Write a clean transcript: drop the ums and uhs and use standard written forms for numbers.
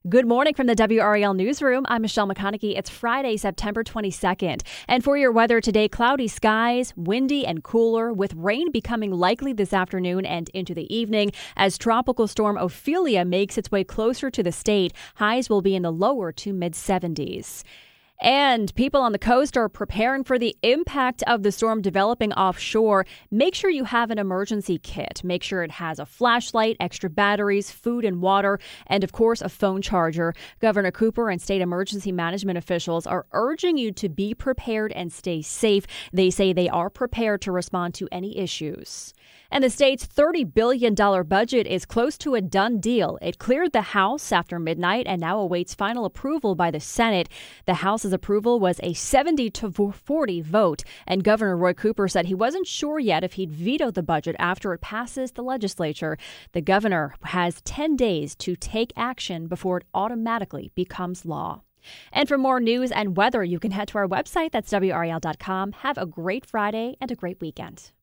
Good morning from the WRAL Newsroom. I'm Michelle McConaughey. It's Friday, September 22nd. And for your weather today, cloudy skies, windy and cooler, with rain becoming likely this afternoon and into the evening as Tropical Storm Ophelia makes its way closer to the state. Highs will be in the lower to mid-70s. And people on the coast are preparing for the impact of the storm developing offshore. Make sure you have an emergency kit. Make sure it has a flashlight, extra batteries, food and water, and of course, a phone charger. Governor Cooper and state emergency management officials are urging you to be prepared and stay safe. They say they are prepared to respond to any issues. And the state's $30 billion budget is close to a done deal. It cleared the House after midnight and now awaits final approval by the Senate. The House's approval was a 70-40 vote, and Governor Roy Cooper said he wasn't sure yet if he'd veto the budget after it passes the legislature. The governor has 10 days to take action before it automatically becomes law. And for more news and weather, you can head to our website. That's WRAL.com. Have a great Friday and a great weekend.